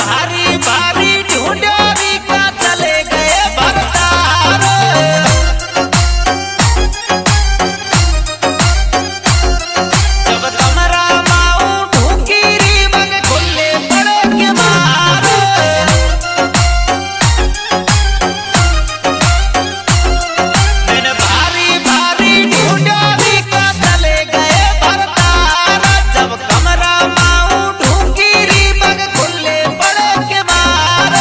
भारी भारी ढूंढोरी का चले गए भरतार। जब कमरा माऊ ढूंढी री मग खुले पड़े के मार। मैंने भारी भारी ढूंढोरी का चले गए भरतार। जब कमरा माऊ ढूंढी री मग खुले पड़े के मार।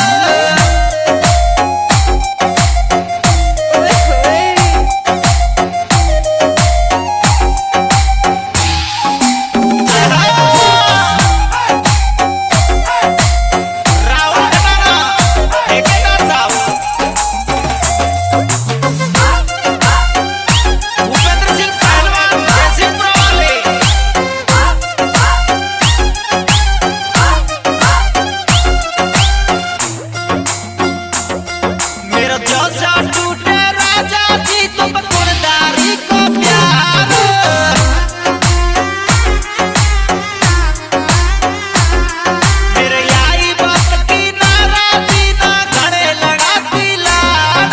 राहुल कटाना ठेकेदार साहब, भूपेंद्र सिंह पहलवान जयसिंहपुरा वाले, मेरा जैसा टूटे राजा जी तुम कुर्दारी को प्यार। मेरे आई बात की नाराजी ना घड़े लड़ाती लाड।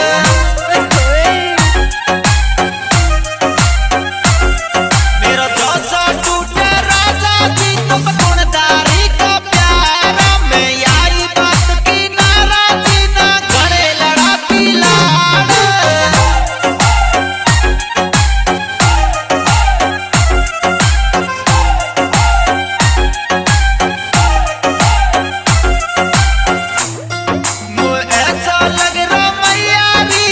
मेरा जैसा टूटे राजा जी तुम कुर्दारी को प्यार। मैं आई बात की नाराजी ना घड़े लड़ाती लाड। मुझे ऐसा लग रहा मैयारी,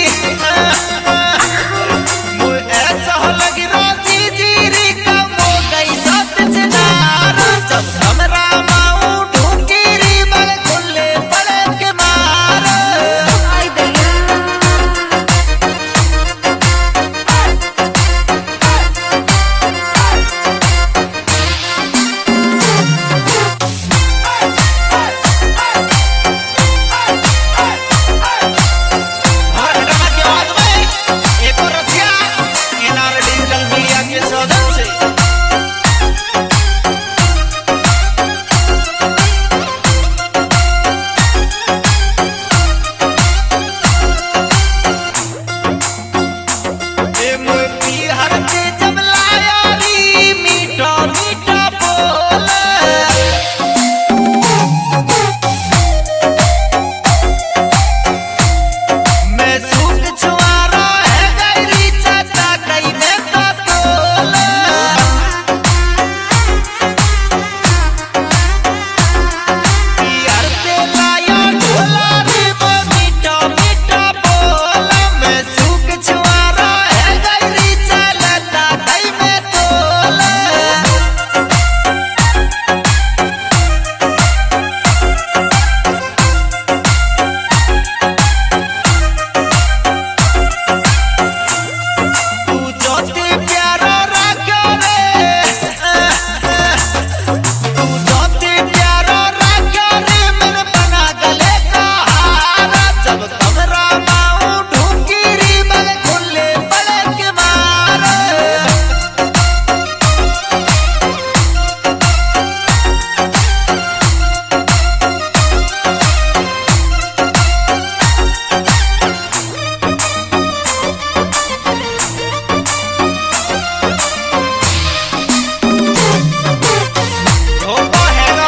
मुझे ऐसा लग रहा जीजीरी कम हो गई सत चिनार। जब कमरा माऊ ढूंढी री मग खुले पड़े के मार। हमारे घटना के बाद में एक और रसिया एनआर डिजिटल मीडिया के सौजन से ए मोती हरते जब लाया री मीठा मीठा बोल। मैं सूख छुआरा है गैरी चाचा कई देता तोल। हरते लाया ढोला रे वो मीठा मीठा बोल। मैं सूख छुआरा है गैरी चाचा कई में तोल। तू जोते प्यारा राख्यो रे, तू जोते प्यारा राख्यो रे मेरे बना गले का हार। जब कमरा माऊ ढूंढी री मग खुले पड़े के मार। धोखा है रो,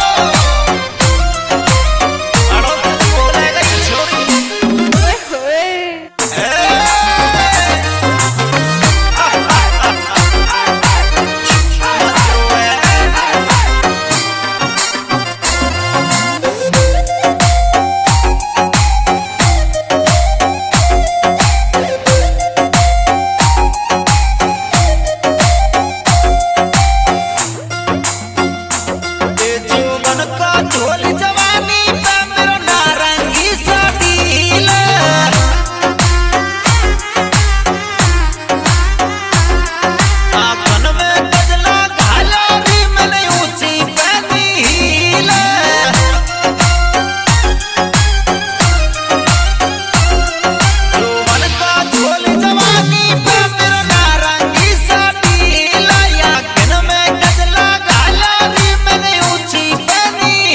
अड़ोस बोलेगा ये छोरी। ए जुबन का झोल जवानी पे मेरो नारंगी सा दिल। आंखन में गजला घालो री मैंने ऊंची पहनी हील। जुबन का झोल जवानी पे मेरो नारंगी सा दिल। आंखन में गजला घालो री मैंने ऊंची पहनी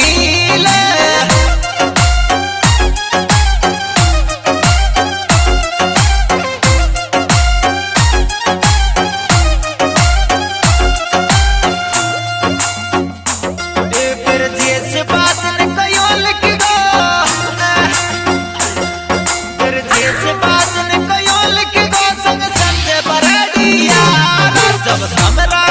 बाजन कयो लिख गो फिर जैसे बाजन कयो लिख गो संग संग बरड़िया जब कमरा